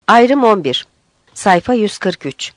Ayrım 11. Sayfa 143.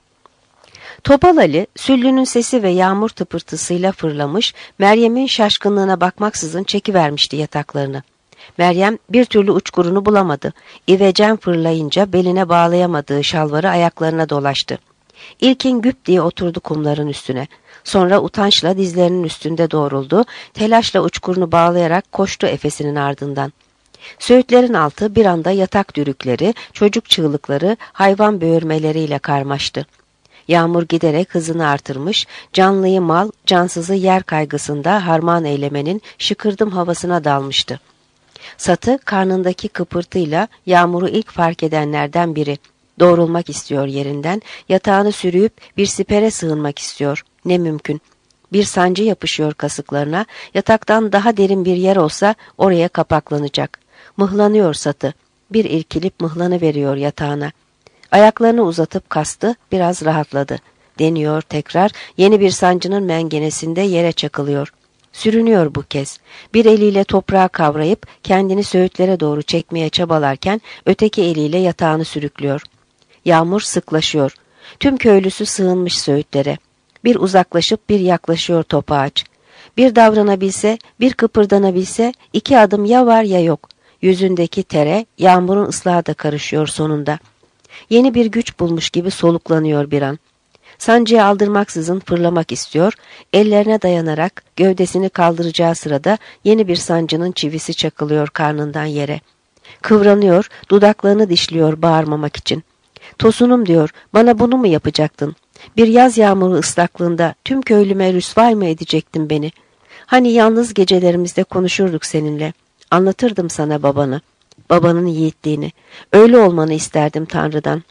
Topal Ali, Süllü'nün sesi ve yağmur tıpırtısıyla fırlamış, Meryem'in şaşkınlığına bakmaksızın çekivermişti yataklarını. Meryem bir türlü uçkurunu bulamadı. İvecen fırlayınca beline bağlayamadığı şalvarı ayaklarına dolaştı. İlkin güp diye oturdu kumların üstüne. Sonra utançla dizlerinin üstünde doğruldu, telaşla uçkurunu bağlayarak koştu Efes'inin ardından. Söğütlerin altı bir anda yatak dürükleri, çocuk çığlıkları, hayvan böğürmeleriyle karmaştı. Yağmur giderek hızını artırmış, canlıyı mal, cansızı yer kaygısında harman eylemenin şıkırdım havasına dalmıştı. Satı karnındaki kıpırtıyla Yağmur'u ilk fark edenlerden biri. Doğrulmak istiyor yerinden, yatağını sürüyüp bir sipere sığınmak istiyor. Ne mümkün. Bir sancı yapışıyor kasıklarına, yataktan daha derin bir yer olsa oraya kapaklanacak. Mıhlanıyor Satı. Bir irkilip mıhlanıveriyor yatağına. Ayaklarını uzatıp kastı, biraz rahatladı. Deniyor tekrar, yeni bir sancının mengenesinde yere çakılıyor. Sürünüyor bu kez. Bir eliyle toprağı kavrayıp kendini söğütlere doğru çekmeye çabalarken öteki eliyle yatağını sürüklüyor. Yağmur sıklaşıyor. Tüm köylüsü sığınmış söğütlere. Bir uzaklaşıp bir yaklaşıyor topağaç. Bir davranabilse, bir kıpırdanabilse 2 adım ya var ya yok. Yüzündeki tere yağmurun ıslahı da karışıyor sonunda. Yeni bir güç bulmuş gibi soluklanıyor bir an. Sancıya aldırmaksızın fırlamak istiyor, ellerine dayanarak gövdesini kaldıracağı sırada yeni bir sancının çivisi çakılıyor karnından yere. Kıvranıyor, dudaklarını dişliyor bağırmamak için. Tosunum diyor, bana bunu mu yapacaktın? Bir yaz yağmuru ıslaklığında tüm köylüme rüsvay mı edecektin beni? Hani yalnız gecelerimizde konuşurduk seninle. Anlatırdım sana babanı, babanın yiğitliğini. Öyle olmanı isterdim Tanrı'dan.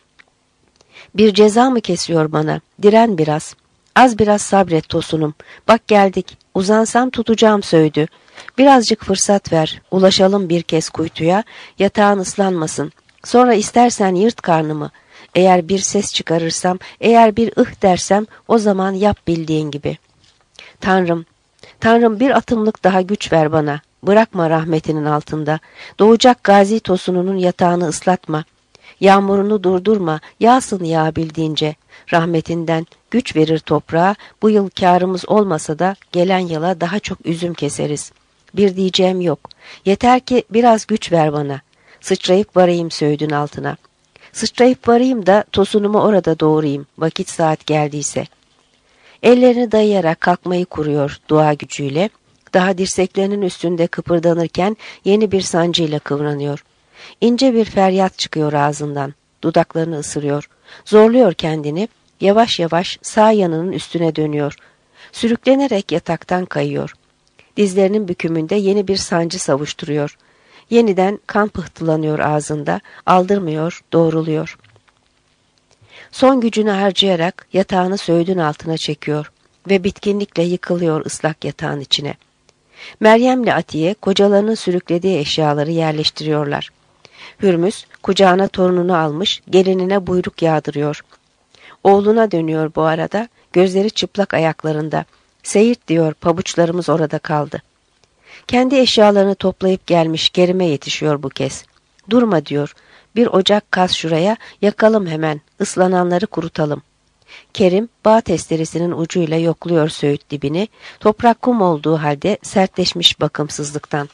Bir ceza mı kesiyor bana? Diren biraz. Az biraz sabret Tosunum. Bak geldik. Uzansam tutacağım söğüdü. Birazcık fırsat ver. Ulaşalım bir kez kuytuya. Yatağın ıslanmasın. Sonra istersen yırt karnımı. Eğer bir ses çıkarırsam, eğer bir dersem o zaman yap bildiğin gibi. Tanrım, Tanrım bir atımlık daha güç ver bana. Bırakma rahmetinin altında. Doğacak Gazi Tosun'un yatağını ıslatma. Yağmurunu durdurma, yağsın yağabildiğince. Rahmetinden güç verir toprağa, bu yıl kârımız olmasa da gelen yıla daha çok üzüm keseriz. Bir diyeceğim yok. Yeter ki biraz güç ver bana. Sıçrayıp varayım söğüdün altına. Sıçrayıp varayım da Tosunumu orada doğurayım, vakit saat geldiyse. Ellerini dayayarak kalkmayı kuruyor dua gücüyle. Daha dirseklerinin üstünde kıpırdanırken yeni bir sancıyla kıvranıyor. İnce bir feryat çıkıyor ağzından. Dudaklarını ısırıyor. Zorluyor kendini. Yavaş yavaş sağ yanının üstüne dönüyor. Sürüklenerek yataktan kayıyor. Dizlerinin bükümünde yeni bir sancı savuşturuyor. Yeniden kan pıhtılanıyor ağzında. Aldırmıyor, doğruluyor. Son gücünü harcayarak yatağını söğüdün altına çekiyor ve bitkinlikle yıkılıyor ıslak yatağın içine. Meryem'le Atiye kocalarının sürüklediği eşyaları yerleştiriyorlar. Hürmüz kucağına torununu almış, gelinine buyruk yağdırıyor. Oğluna dönüyor bu arada, gözleri çıplak ayaklarında. Seyit diyor, pabuçlarımız orada kaldı. Kendi eşyalarını toplayıp gelmiş Kerim'e yetişiyor bu kez. Durma diyor, bir ocak kaz şuraya, yakalım hemen, ıslananları kurutalım. Kerim bağ testeresinin ucuyla yokluyor söğüt dibini, toprak kum olduğu halde sertleşmiş bakımsızlıktan.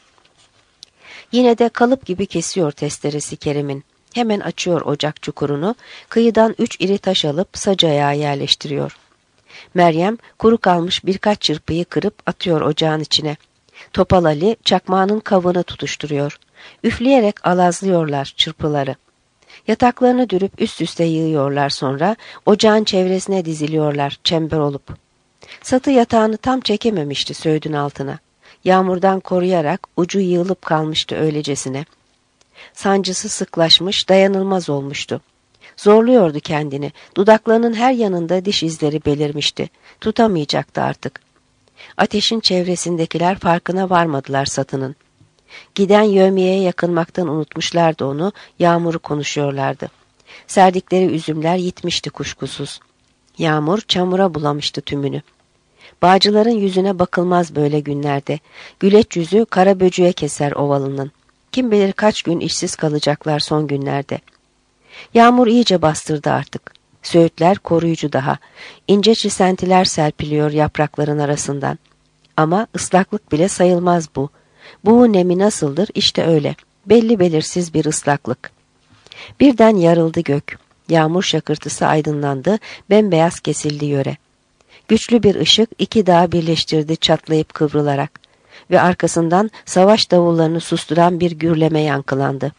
Yine de kalıp gibi kesiyor testeresi Kerim'in. Hemen açıyor ocak çukurunu, kıyıdan 3 iri taş alıp sacaya yerleştiriyor. Meryem kuru kalmış birkaç çırpıyı kırıp atıyor ocağın içine. Topal Ali çakmağının kavını tutuşturuyor. Üfleyerek alazlıyorlar çırpıları. Yataklarını dürüp üst üste yığıyorlar sonra, ocağın çevresine diziliyorlar çember olup. Satı yatağını tam çekememişti söğüdün altına. Yağmurdan koruyarak ucu yığılıp kalmıştı öylecesine. Sancısı sıklaşmış, dayanılmaz olmuştu. Zorluyordu kendini, dudaklarının her yanında diş izleri belirmişti. Tutamayacaktı artık. Ateşin çevresindekiler farkına varmadılar Satı'nın. Giden yövmiyeye yakınmaktan unutmuşlardı onu, yağmuru konuşuyorlardı. Serdikleri üzümler yitmişti kuşkusuz. Yağmur çamura bulamıştı tümünü. Bağcıların yüzüne bakılmaz böyle günlerde. Güleç yüzü kara böcüğe keser ovalının. Kim bilir kaç gün işsiz kalacaklar son günlerde. Yağmur iyice bastırdı artık. Söğütler koruyucu daha. İnce çisentiler serpiliyor yaprakların arasından. Ama ıslaklık bile sayılmaz bu. Bu nemi nasıldır? İşte öyle. Belli belirsiz bir ıslaklık. Birden yarıldı gök. Yağmur şakırtısı aydınlandı, bembeyaz kesildi yöre. Güçlü bir ışık iki dağı birleştirdi çatlayıp kıvrılarak ve arkasından savaş davullarını susturan bir gürleme yankılandı.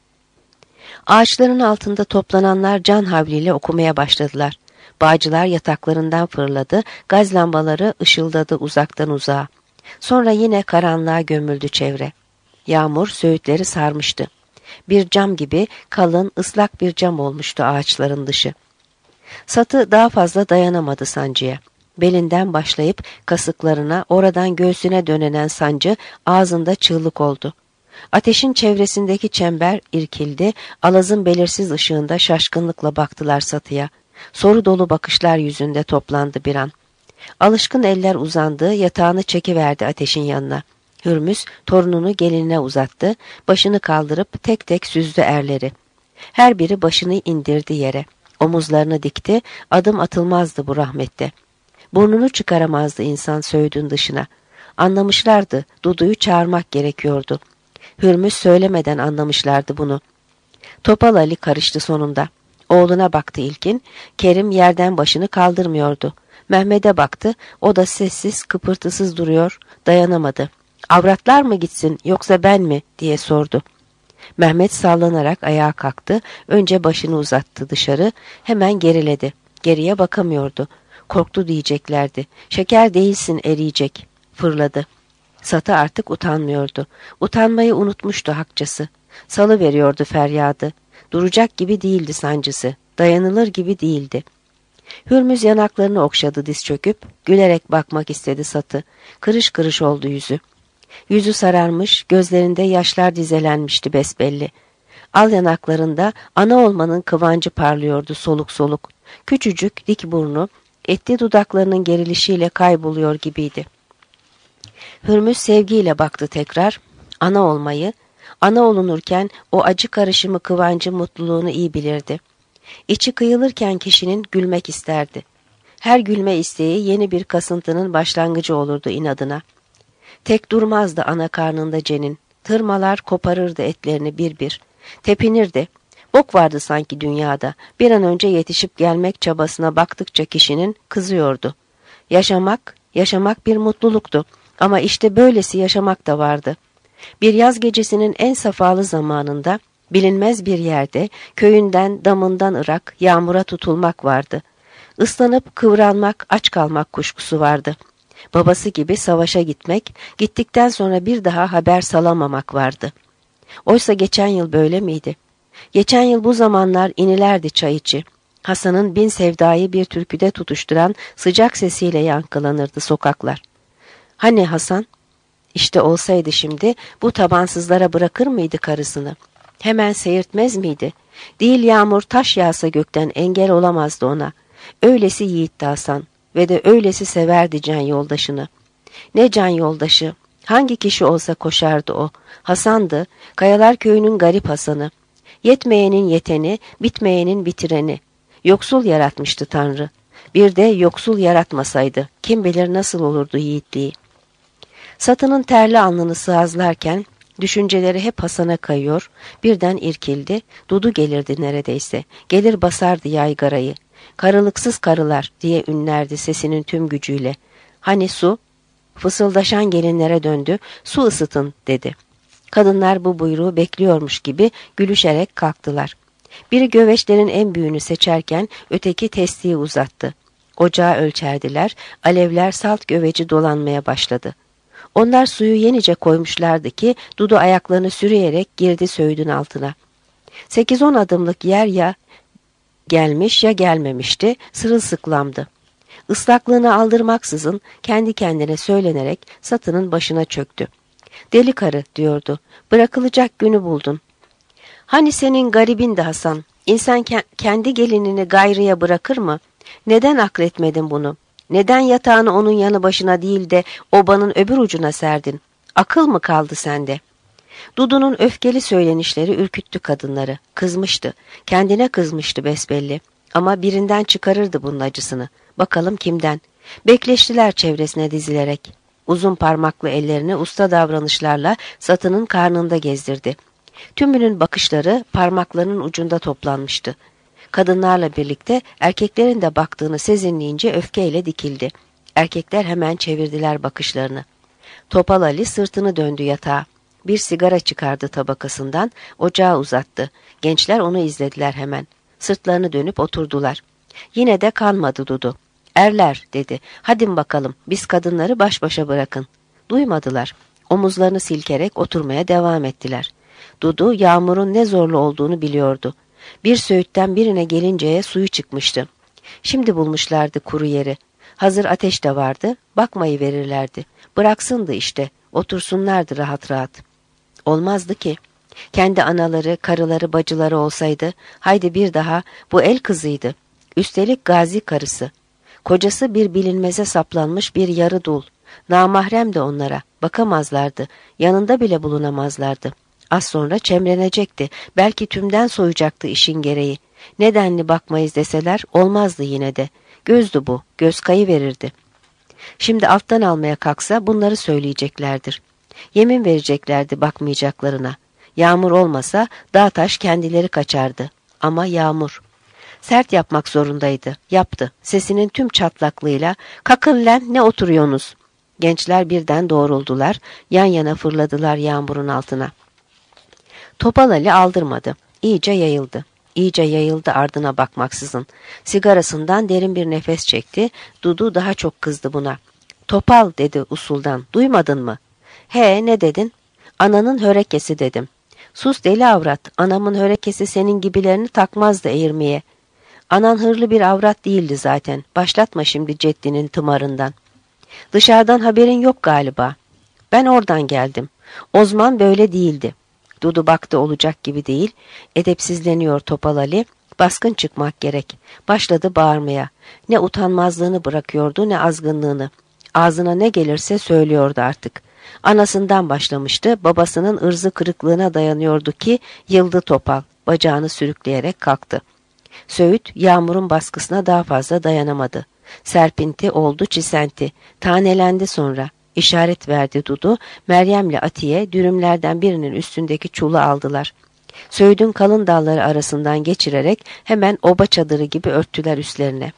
Ağaçların altında toplananlar can havliyle okumaya başladılar. Bağcılar yataklarından fırladı, gaz lambaları ışıldadı uzaktan uzağa. Sonra yine karanlığa gömüldü çevre. Yağmur söğütleri sarmıştı. Bir cam gibi kalın, ıslak bir cam olmuştu ağaçların dışı. Satı daha fazla dayanamadı sancıya. Belinden başlayıp kasıklarına, oradan göğsüne dönenen sancı ağzında çığlık oldu. Ateşin çevresindeki çember irkildi, alazın belirsiz ışığında şaşkınlıkla baktılar Satı'ya. Soru dolu bakışlar yüzünde toplandı bir an. Alışkın eller uzandı, yatağını çekiverdi ateşin yanına. Hürmüz torununu gelinine uzattı, başını kaldırıp tek tek süzdü erleri. Her biri başını indirdi yere. Omuzlarını dikti, adım atılmazdı bu rahmette. Burnunu çıkaramazdı insan söğüdün dışına. Anlamışlardı, Dudu'yu çağırmak gerekiyordu. Hürmüz söylemeden anlamışlardı bunu. Topal Ali karıştı sonunda. Oğluna baktı ilkin, Kerim yerden başını kaldırmıyordu. Mehmet'e baktı, o da sessiz, kıpırtısız duruyor, dayanamadı. Avratlar mı gitsin yoksa ben mi diye sordu. Mehmet sallanarak ayağa kalktı, önce başını uzattı dışarı, hemen geriledi. Geriye bakamıyordu. Korktu diyeceklerdi. Şeker değilsin eriyecek. Fırladı. Satı artık utanmıyordu. Utanmayı unutmuştu hakçası. Salı veriyordu feryadı. Duracak gibi değildi sancısı. Dayanılır gibi değildi. Hürmüz yanaklarını okşadı diz çöküp, gülerek bakmak istedi Satı. Kırış kırış oldu yüzü. Yüzü sararmış, gözlerinde yaşlar dizelenmişti besbelli. Al yanaklarında ana olmanın kıvancı parlıyordu soluk soluk. Küçücük dik burnu, etli dudaklarının gerilişiyle kayboluyor gibiydi. Hürmüz sevgiyle baktı tekrar. Ana olmayı, ana olunurken o acı karışımı kıvancı mutluluğunu iyi bilirdi. İçi kıyılırken kişinin gülmek isterdi. Her gülme isteği yeni bir kasıntının başlangıcı olurdu inadına. Tek durmazdı ana karnında cenin. Tırmalar koparırdı etlerini bir bir. Tepinirdi. Bok vardı sanki dünyada. Bir an önce yetişip gelmek çabasına baktıkça kişinin kızıyordu. Yaşamak bir mutluluktu. Ama işte böylesi yaşamak da vardı. Bir yaz gecesinin en safalı zamanında, bilinmez bir yerde, köyünden, damından ırak, yağmura tutulmak vardı. Islanıp kıvranmak, aç kalmak kuşkusu vardı. Babası gibi savaşa gitmek, gittikten sonra bir daha haber salamamak vardı. Oysa geçen yıl böyle miydi? Geçen yıl bu zamanlar inilerdi çay içi. Hasan'ın bin sevdayı bir türküde tutuşturan sıcak sesiyle yankılanırdı sokaklar. Hani Hasan? İşte olsaydı şimdi bu tabansızlara bırakır mıydı karısını? Hemen seyirtmez miydi? Değil yağmur taş yağsa gökten engel olamazdı ona. Öylesi yiğitti Hasan ve de öylesi severdi can yoldaşını. Ne can yoldaşı? Hangi kişi olsa koşardı o. Hasan'dı, Kayalar Köyü'nün garip Hasan'ı. Yetmeyenin yeteni, bitmeyenin bitireni. Yoksul yaratmıştı Tanrı. Bir de yoksul yaratmasaydı kim bilir nasıl olurdu yiğitliği. Satı'nın terli alnını sıvazlarken düşünceleri hep Hasan'a kayıyor, birden irkildi, Dudu gelirdi neredeyse, gelir basardı yaygarayı. Karılıksız karılar diye ünlerdi sesinin tüm gücüyle. Hani su? Fısıldaşan gelinlere döndü, su ısıtın dedi. Kadınlar bu buyruğu bekliyormuş gibi gülüşerek kalktılar. Biri göveçlerin en büyüğünü seçerken öteki testiyi uzattı. Ocağı ölçerdiler, alevler salt göveci dolanmaya başladı. Onlar suyu yenice koymuşlardı ki Dudu ayaklarını sürüyerek girdi söğüdün altına. 8-10 adımlık yer ya gelmiş ya gelmemişti, sırılsıklamdı. Islaklığını aldırmaksızın kendi kendine söylenerek Satı'nın başına çöktü. Deli karı diyordu, bırakılacak günü buldun. Hani senin garibindi Hasan, İnsan kendi gelinini gayrıya bırakır mı? Neden akletmedin bunu? Neden yatağını onun yanı başına değil de obanın öbür ucuna serdin? Akıl mı kaldı sende? Dudu'nun öfkeli söylenişleri ürküttü kadınları. Kızmıştı. Kendine kızmıştı besbelli. Ama birinden çıkarırdı bunun acısını. Bakalım kimden? Bekleştiler çevresine dizilerek. Uzun parmaklı ellerini usta davranışlarla Satı'nın karnında gezdirdi. Tümünün bakışları parmaklarının ucunda toplanmıştı. Kadınlarla birlikte erkeklerin de baktığını sezinleyince öfkeyle dikildi. Erkekler hemen çevirdiler bakışlarını. Topal Ali sırtını döndü yatağa. Bir sigara çıkardı tabakasından, ocağa uzattı. Gençler onu izlediler hemen. Sırtlarını dönüp oturdular. Yine de kanmadı Dudu. "Erler," dedi. "Hadi bakalım, biz kadınları baş başa bırakın." Duymadılar. Omuzlarını silkerek oturmaya devam ettiler. Dudu, Yağmur'un ne zorlu olduğunu biliyordu. Bir söğütten birine gelinceye suyu çıkmıştı. Şimdi bulmuşlardı kuru yeri. Hazır ateş de vardı, bakmayı verirlerdi. Bıraksındı işte, otursunlardı rahat rahat. Olmazdı ki. Kendi anaları, karıları, bacıları olsaydı, haydi bir daha, bu el kızıydı. Üstelik gazi karısı. Kocası bir bilinmeze saplanmış bir yarı dul. Namahrem de onlara, bakamazlardı, yanında bile bulunamazlardı. Az sonra çemrenecekti, belki tümden soyacaktı işin gereği. Nedenli bakmayız deseler olmazdı yine de. Gözdü bu, göz kayıverirdi. Şimdi alttan almaya kalksa bunları söyleyeceklerdir. Yemin vereceklerdi bakmayacaklarına. Yağmur olmasa dağ taş kendileri kaçardı. Ama Yağmur. Sert yapmak zorundaydı. Yaptı. Sesinin tüm çatlaklığıyla "Kalkın lan, ne oturuyorsunuz?" Gençler birden doğruldular. Yan yana fırladılar Yağmur'un altına. Topal Ali aldırmadı. İyice yayıldı. İyice yayıldı ardına bakmaksızın. Sigarasından derin bir nefes çekti. Dudu daha çok kızdı buna. "Topal," dedi usuldan. "Duymadın mı?" "He, ne dedin?" "Ananın hörekesi," dedim. "Sus deli avrat, anamın hörekesi senin gibilerini takmazdı eğirmeye." "Anan hırlı bir avrat değildi zaten. Başlatma şimdi ceddinin tımarından." "Dışarıdan haberin yok galiba." "Ben oradan geldim. Ozman böyle değildi." Dudu baktı, olacak gibi değil. Edepsizleniyor Topal Ali. Baskın çıkmak gerek. Başladı bağırmaya. Ne utanmazlığını bırakıyordu ne azgınlığını. Ağzına ne gelirse söylüyordu artık. Anasından başlamıştı. Babasının ırzı kırıklığına dayanıyordu ki yıldı Topal. Bacağını sürükleyerek kalktı. Söğüt Yağmur'un baskısına daha fazla dayanamadı. Serpinti oldu çisenti. Tanelendi sonra. İşaret verdi Dudu. Meryem'le Atiye dürümlerden birinin üstündeki çulu aldılar. Söğüdün kalın dalları arasından geçirerek hemen oba çadırı gibi örttüler üstlerine.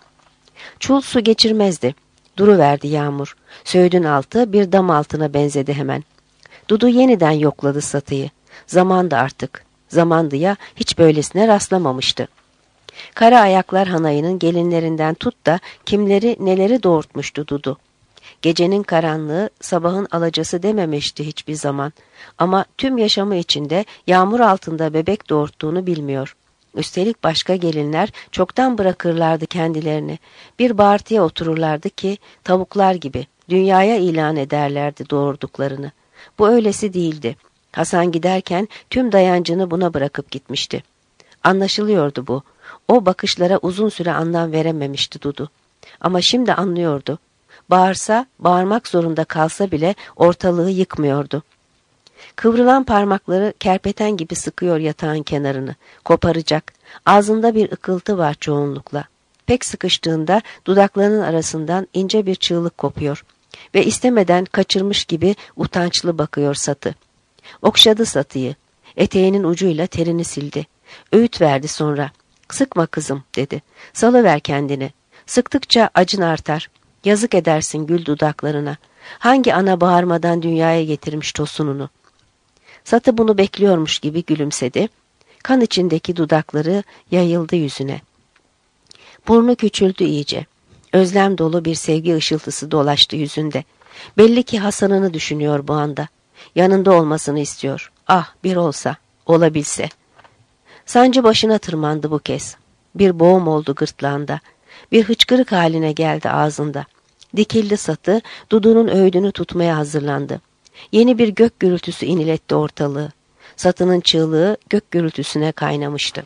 Çul su geçirmezdi. Duruverdi Yağmur. Söğüdün altı bir dam altına benzedi hemen. Dudu yeniden yokladı Satı'yı. Zamandı artık. Zamandı ya, hiç böylesine rastlamamıştı. Kara ayaklar hanayının gelinlerinden tut da kimleri neleri doğurtmuştu Dudu. Gecenin karanlığı sabahın alacası dememişti hiçbir zaman. Ama tüm yaşamı içinde yağmur altında bebek doğurttuğunu bilmiyor. Üstelik başka gelinler çoktan bırakırlardı kendilerini. Bir bağırtıya otururlardı ki tavuklar gibi dünyaya ilan ederlerdi doğurduklarını. Bu öylesi değildi. Hasan giderken tüm dayancını buna bırakıp gitmişti. Anlaşılıyordu bu. O bakışlara uzun süre anlam verememişti Dudu. Ama şimdi anlıyordu. Bağırsa, bağırmak zorunda kalsa bile ortalığı yıkmıyordu. Kıvrılan parmakları kerpeten gibi sıkıyor yatağın kenarını. Koparacak. Ağzında bir ıkıltı var çoğunlukla. Pek sıkıştığında dudaklarının arasından ince bir çığlık kopuyor. Ve istemeden kaçırmış gibi utançlı bakıyor Satı. Okşadı Satı'yı. Eteğinin ucuyla terini sildi. Öğüt verdi sonra. "Sıkma kızım," dedi. "Salıver kendini. Sıktıkça acın artar. Yazık edersin gül dudaklarına. Hangi ana bağırmadan dünyaya getirmiş tosununu?" Satı bunu bekliyormuş gibi gülümsedi. Kan içindeki dudakları yayıldı yüzüne. Burnu küçüldü iyice. Özlem dolu bir sevgi ışıltısı dolaştı yüzünde. Belli ki Hasan'ını düşünüyor bu anda. Yanında olmasını istiyor. Ah, bir olsa, olabilse. Sancı başına tırmandı bu kez. Bir boğum oldu gırtlağında. Bir hıçkırık haline geldi ağzında. Dikildi Satı, Dudu'nun öğüdünü tutmaya hazırlandı. Yeni bir gök gürültüsü iniletti ortalığı. Satı'nın çığlığı gök gürültüsüne kaynamıştı.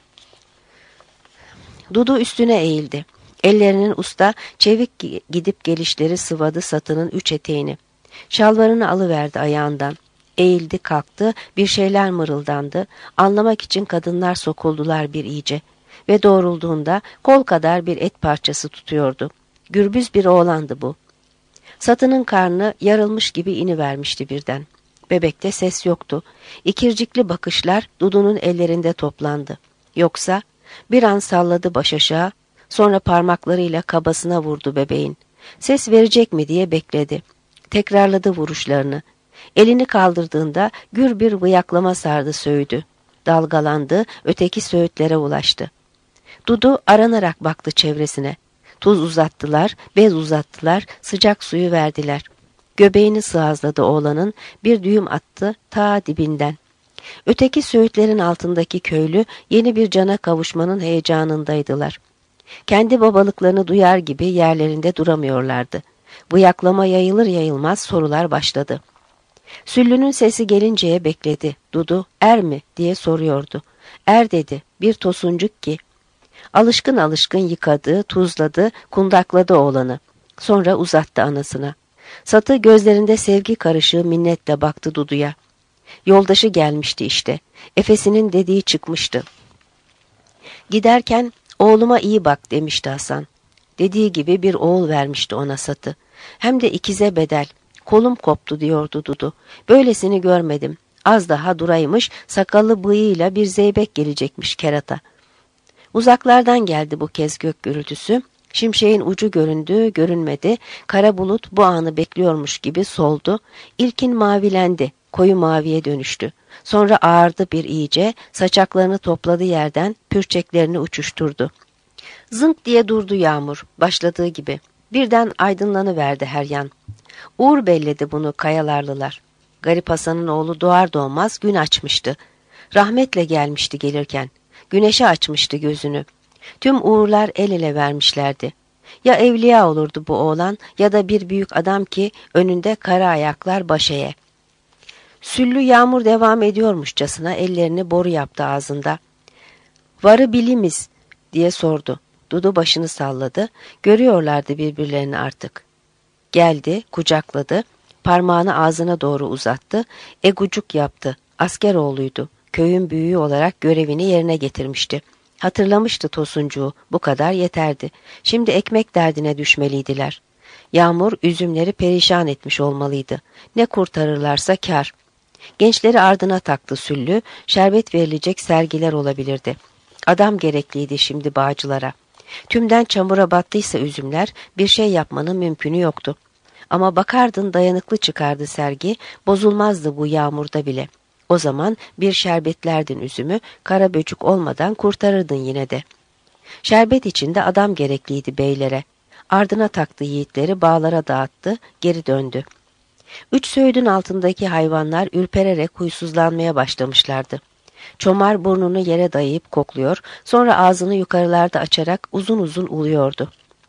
Dudu üstüne eğildi. Ellerinin usta çevik gidip gelişleri sıvadı Satı'nın üç eteğini. Şalvarını alıverdi ayağından. Eğildi kalktı, bir şeyler mırıldandı. Anlamak için kadınlar sokuldular bir iyice. Ve doğrulduğunda kol kadar bir et parçası tutuyordu. Gürbüz bir oğlandı bu. Satının karnı yarılmış gibi inivermişti birden. Bebekte ses yoktu. İkircikli bakışlar Dudu'nun ellerinde toplandı. Yoksa bir an salladı baş aşağı, sonra parmaklarıyla kabasına vurdu bebeğin. Ses verecek mi diye bekledi. Tekrarladı vuruşlarını. Elini kaldırdığında gür bir vıyaklama sardı söğüdü. Dalgalandı, öteki söğütlere ulaştı. Dudu aranarak baktı çevresine. Tuz uzattılar, bez uzattılar, sıcak suyu verdiler. Göbeğini sıvazladı oğlanın, bir düğüm attı ta dibinden. Öteki söğütlerin altındaki köylü yeni bir cana kavuşmanın heyecanındaydılar. Kendi babalıklarını duyar gibi yerlerinde duramıyorlardı. Vıyaklama yayılır yayılmaz sorular başladı. Süllünün sesi gelinceye bekledi. Dudu, er mi diye soruyordu. Er dedi, bir tosuncuk ki. Alışkın alışkın yıkadı, tuzladı, kundakladı oğlanı. Sonra uzattı anasına. Satı gözlerinde sevgi karışığı minnetle baktı Dudu'ya. Yoldaşı gelmişti işte. Efesinin dediği çıkmıştı. Giderken oğluma iyi bak demişti Hasan. Dediği gibi bir oğul vermişti ona Satı. Hem de ikize bedel. Kolum koptu diyordu Dudu. Böylesini görmedim. Az daha duraymış, sakallı bıyığıyla bir zeybek gelecekmiş kerata. Uzaklardan geldi bu kez gök gürültüsü. Şimşeğin ucu göründü, görünmedi. Kara bulut bu anı bekliyormuş gibi soldu. İlkin mavilendi, koyu maviye dönüştü. Sonra ağardı bir iyice, saçaklarını topladı yerden, pürçeklerini uçuşturdu. Zınk diye durdu yağmur, başladığı gibi. Birden aydınlanıverdi her yan. Uğur belledi bunu kayalarlılar. Garip Hasan'ın oğlu doğar doğmaz gün açmıştı. Rahmetle gelmişti gelirken. Güneşe açmıştı gözünü. Tüm uğurlar el ele vermişlerdi. Ya evliya olurdu bu oğlan ya da bir büyük adam ki önünde kara ayaklar başeye. Süllü yağmur devam ediyormuşçasına ellerini boru yaptı ağzında. Varı bilimiz diye sordu. Dudu başını salladı. Görüyorlardı birbirlerini artık. Geldi, kucakladı. Parmağını ağzına doğru uzattı. Egucuk yaptı. Asker oğluydu. Köyün büyüğü olarak görevini yerine getirmişti. Hatırlamıştı Tosuncuğu. Bu kadar yeterdi. Şimdi ekmek derdine düşmeliydiler. Yağmur üzümleri perişan etmiş olmalıydı. Ne kurtarırlarsa kâr. Gençleri ardına taktı Süllü. Şerbet verilecek sergiler olabilirdi. Adam gerekliydi şimdi bağcılara. Tümden çamura battıysa üzümler bir şey yapmanın mümkünü yoktu. Ama bakardın dayanıklı çıkardı sergi, bozulmazdı bu yağmurda bile. O zaman bir şerbetlerdin üzümü, kara böcük olmadan kurtarırdın yine de. Şerbet içinde adam gerekliydi beylere. Ardına taktı yiğitleri, bağlara dağıttı, geri döndü. Üç söğüdün altındaki hayvanlar ürpererek huysuzlanmaya başlamışlardı. Çomar burnunu yere dayayıp kokluyor, sonra ağzını yukarılarda açarak uzun uzun uluyordu.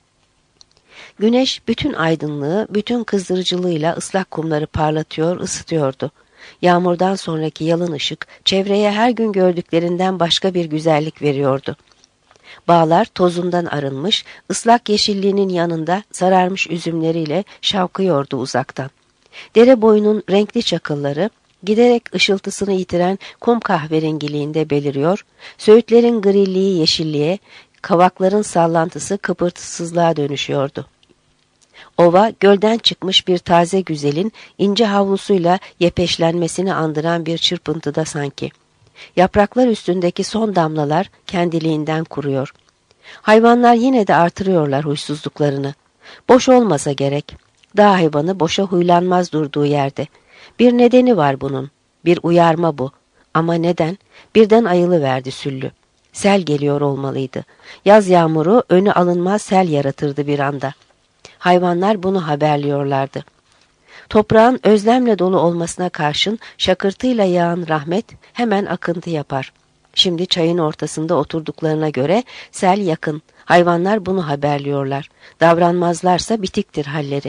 Güneş bütün aydınlığı, bütün kızdırıcılığıyla ıslak kumları parlatıyor, ısıtıyordu. Yağmurdan sonraki yalın ışık, çevreye her gün gördüklerinden başka bir güzellik veriyordu. Bağlar tozundan arınmış, ıslak yeşilliğinin yanında sararmış üzümleriyle şavkıyordu uzaktan. Dere boyunun renkli çakılları, giderek ışıltısını yitiren kum kahverengiliğinde beliriyor, söğütlerin grilliği yeşilliğe, kavakların sallantısı kıpırtısızlığa dönüşüyordu. Ova, gölden çıkmış bir taze güzelin ince havlusuyla yepeşlenmesini andıran bir çırpıntıda sanki. Yapraklar üstündeki son damlalar kendiliğinden kuruyor. Hayvanlar yine de artırıyorlar huysuzluklarını. Boş olmasa gerek. Dağ hayvanı boşa huylanmaz durduğu yerde. Bir nedeni var bunun. Bir uyarma bu. Ama neden? Birden ayılıverdi Süllü. Sel geliyor olmalıydı. Yaz yağmuru önü alınmaz sel yaratırdı bir anda. Hayvanlar bunu haberliyorlardı. Toprağın özlemle dolu olmasına karşın şakırtıyla yağan rahmet hemen akıntı yapar. Şimdi çayın ortasında oturduklarına göre sel yakın. Hayvanlar bunu haberliyorlar. Davranmazlarsa bitiktir halleri.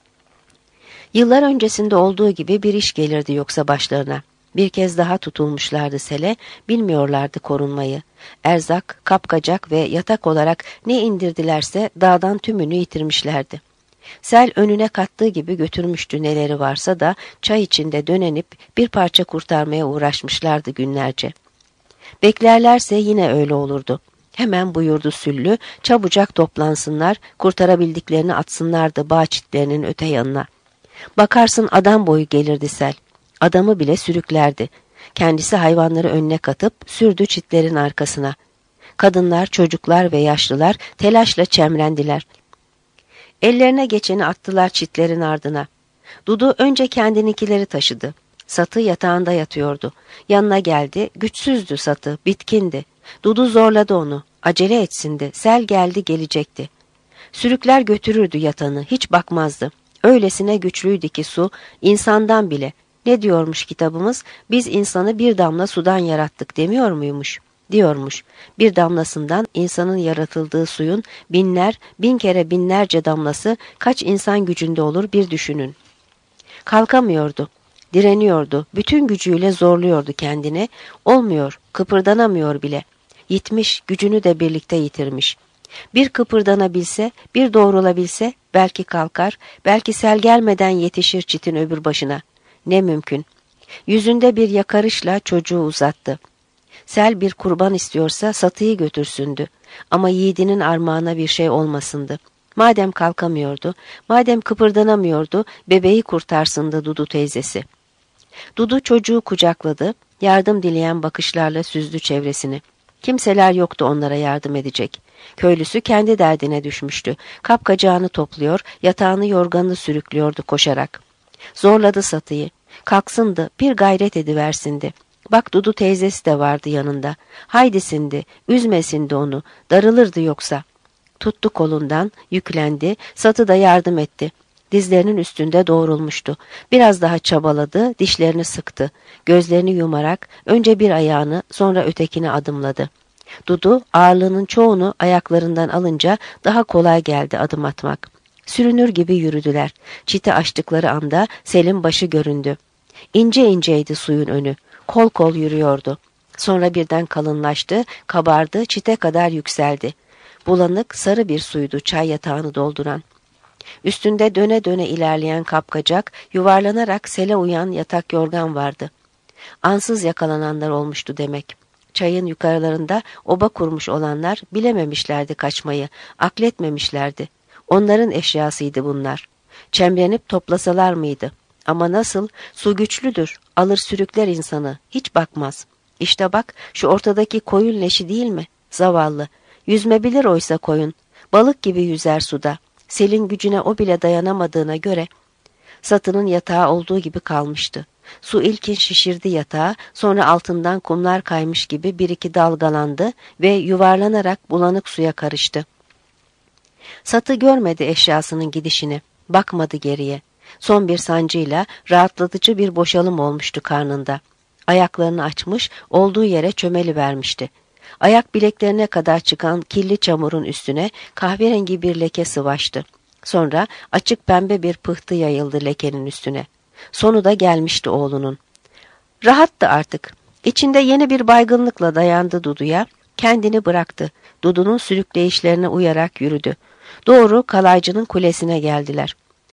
Yıllar öncesinde olduğu gibi bir iş gelirdi yoksa başlarına. Bir kez daha tutulmuşlardı sele, bilmiyorlardı korunmayı. Erzak, kapkacak ve yatak olarak ne indirdilerse dağdan tümünü yitirmişlerdi. Sel önüne kattığı gibi götürmüştü neleri varsa da çay içinde dönenip bir parça kurtarmaya uğraşmışlardı günlerce. Beklerlerse yine öyle olurdu. Hemen buyurdu Süllü, çabucak toplansınlar, kurtarabildiklerini atsınlardı bağ çitlerinin öte yanına. Bakarsın adam boyu gelirdi sel. Adamı bile sürüklerdi. Kendisi hayvanları önüne katıp sürdü çitlerin arkasına. Kadınlar, çocuklar ve yaşlılar telaşla çemrendiler. Ellerine geçeni attılar çitlerin ardına. Dudu önce kendininkileri taşıdı. Satı yatağında yatıyordu. Yanına geldi, güçsüzdü Satı, bitkindi. Dudu zorladı onu, acele etsindi, sel geldi gelecekti. Sürükler götürürdü yatanı, hiç bakmazdı. Öylesine güçlüydü ki su, insandan bile. Ne diyormuş kitabımız, biz insanı bir damla sudan yarattık demiyor muymuş? Diyormuş. Bir damlasından insanın yaratıldığı suyun binler, bin kere binlerce damlası kaç insan gücünde olur bir düşünün. Kalkamıyordu. Direniyordu, bütün gücüyle zorluyordu kendini. Olmuyor, kıpırdanamıyor bile. Yitmiş, gücünü de birlikte yitirmiş. Bir kıpırdanabilse, bir doğrulabilse belki kalkar, belki sel gelmeden yetişir çitin öbür başına. Ne mümkün. Yüzünde bir yakarışla çocuğu uzattı. Sel bir kurban istiyorsa Satı'yı götürsündü. Ama yiğidinin armağana bir şey olmasındı. Madem kalkamıyordu, madem kıpırdanamıyordu, bebeği kurtarsındı Dudu teyzesi. Dudu çocuğu kucakladı, yardım dileyen bakışlarla süzdü çevresini. Kimseler yoktu onlara yardım edecek. Köylüsü kendi derdine düşmüştü. Kapkacağını topluyor, yatağını yorganını sürüklüyordu koşarak. Zorladı Satı'yı. Kalksındı, bir gayret ediversindi. Bak Dudu teyzesi de vardı yanında. Haydisindi, üzmesindi onu, darılırdı yoksa. Tuttu kolundan, yüklendi, Satı da yardım etti. Dizlerinin üstünde doğrulmuştu. Biraz daha çabaladı, dişlerini sıktı. Gözlerini yumarak önce bir ayağını sonra ötekini adımladı. Dudu ağırlığının çoğunu ayaklarından alınca daha kolay geldi adım atmak. Sürünür gibi yürüdüler. Çiti açtıkları anda Sel'in başı göründü. İnce inceydi suyun önü. Kol kol yürüyordu. Sonra birden kalınlaştı, kabardı, çite kadar yükseldi. Bulanık, sarı bir suydu çay yatağını dolduran. Üstünde döne döne ilerleyen kapkacak, yuvarlanarak sele uyan yatak yorgan vardı. Ansız yakalananlar olmuştu demek. Çayın yukarılarında oba kurmuş olanlar bilememişlerdi kaçmayı, akletmemişlerdi. Onların eşyasıydı bunlar. Çemrenip toplasalar mıydı? Ama nasıl? Su güçlüdür, alır sürükler insanı, hiç bakmaz. İşte bak, şu ortadaki koyun leşi değil mi? Zavallı. Yüzme bilir oysa koyun. Balık gibi yüzer suda. Selin gücüne o bile dayanamadığına göre Satı'nın yatağı olduğu gibi kalmıştı. Su ilkin şişirdi yatağı, sonra altından kumlar kaymış gibi bir iki dalgalandı ve yuvarlanarak bulanık suya karıştı. Satı görmedi eşyasının gidişini, bakmadı geriye. Son bir sancıyla rahatlatıcı bir boşalım olmuştu karnında. Ayaklarını açmış, olduğu yere çömeli vermişti. Ayak bileklerine kadar çıkan kirli çamurun üstüne kahverengi bir leke sıvaştı. Sonra açık pembe bir pıhtı yayıldı lekenin üstüne. Sonu da gelmişti oğlunun. Rahattı artık. İçinde yeni bir baygınlıkla dayandı Dudu'ya. Kendini bıraktı. Dudu'nun sürükleyişlerine uyarak yürüdü. Doğru kalaycının kulesine geldiler.